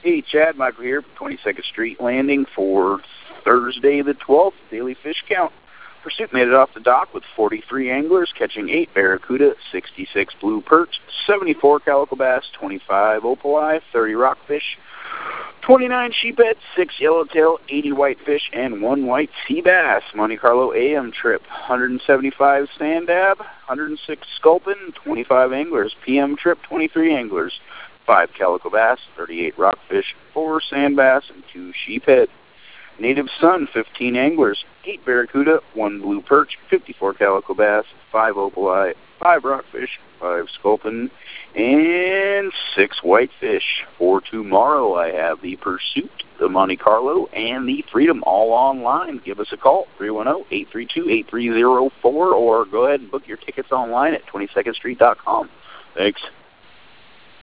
Hey, Chad, Michael here, 22nd Street Landing for Thursday the 12th, daily fish count. Pursuit made it off the dock with 43 anglers, catching 8 barracuda, 66 blue perch, 74 calico bass, 25 opali, 30 rockfish, 29 sheephead, 6 yellowtail, 80 whitefish, and 1 white sea bass. Monte Carlo AM trip, 175 sand dab, 106 sculpin, 25 anglers. PM trip, 23 anglers. 5 calico bass, 38 rockfish, 4 sand bass, and 2 sheephead. Native Sun, 15 anglers, 8 barracuda, 1 blue perch, 54 calico bass, 5 opali, 5 rockfish, 5 sculpin, and 6 whitefish. For tomorrow, I have the Pursuit, the Monte Carlo, and the Freedom all online. Give us a call, 310-832-8304, or go ahead and book your tickets online at 22ndstreet.com. Thanks.